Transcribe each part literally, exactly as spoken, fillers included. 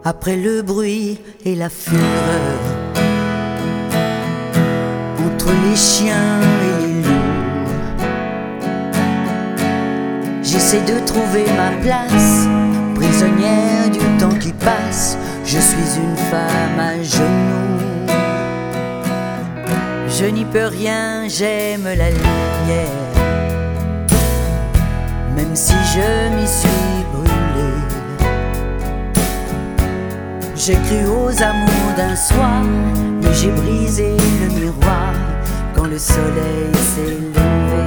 Après le bruit et la fureur, entre les chiens et les loups, j'essaie de trouver ma place, prisonnière du temps qui passe. Je suis une femme à genoux, je n'y peux rien, j'aime la lumière, même si je m'y suis brûlé. J'ai cru aux amours d'un soir, mais j'ai brisé le miroir quand le soleil s'est levé.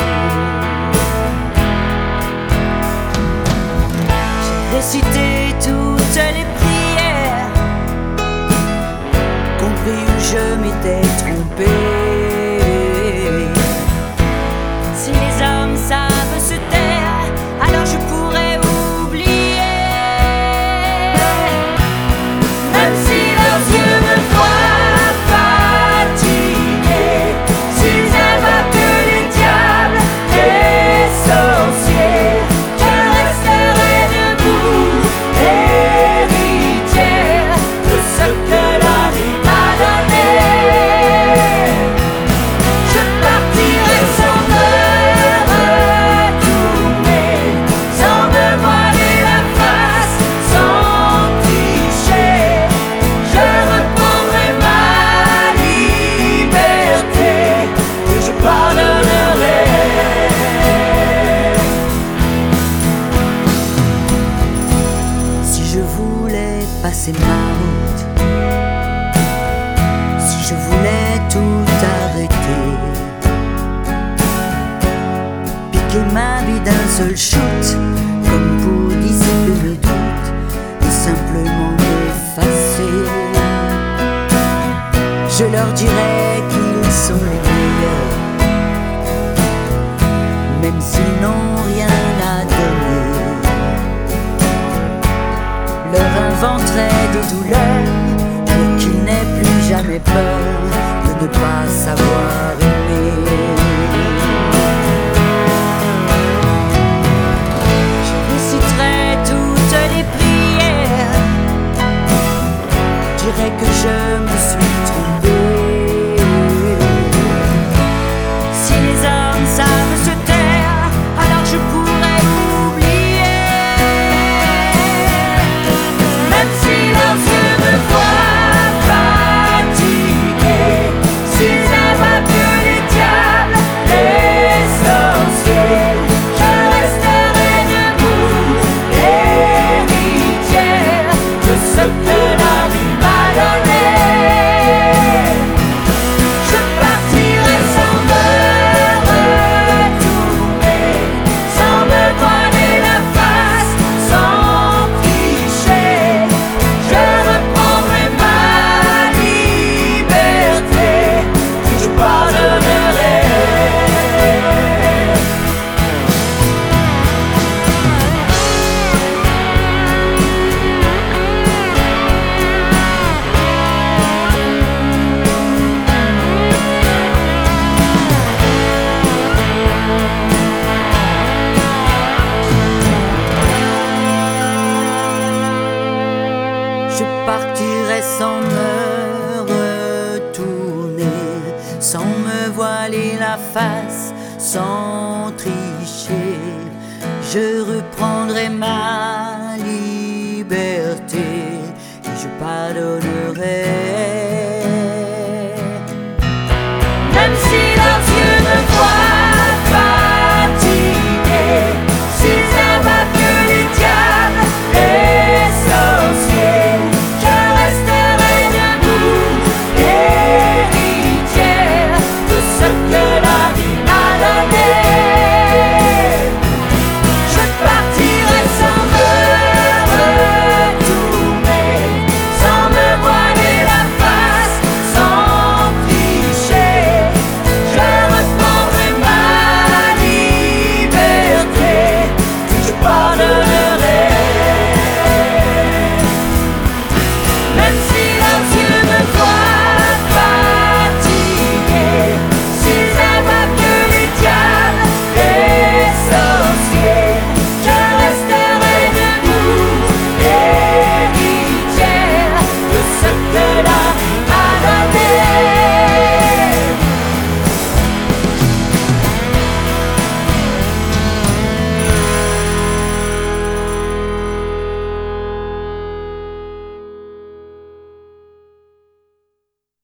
J'ai récité toutes les prières, compris où je m'étais trompé. Si les hommes savent se taire, alors je pourrais oublier. Même si leurs yeux me voient fatigué, s'ils invoquent que les diables, les sorciers, je resterai debout, héritière de ce que la vie m'a donné. Je partirai sans me retourner, sans me voiler la face, sans tricher. Je reprendrai ma liberté, que je pardonnerai. Si je voulais passer ma route, si je voulais tout arrêter, piquer ma vie d'un seul shoot, comme pour dissiper mes doutes et simplement m'effacer, je leur dirais qu'ils sont les meilleurs, même s'ils n'ont rien à donner. Leur inventerait des douleurs pour qu'ils n'aient plus jamais peur de ne pas savoir aimer. Je réciterai toutes les prières, dirais que je me suis trompé. Si les hommes savent se taire, alors je pourrais oublier. Même si leurs yeux me voient fatigué, s'ils invoquent que les diables, les sorciers, je resterai debout, héritière de ce que la vie m'a donné. Je partirai sans me retourner, sans me voiler la face, sans tricher. Je reprendrai ma liberté, que je pardonnerai. Je partirai sans me retourner, sans me voiler la face, sans tricher. Je reprendrai ma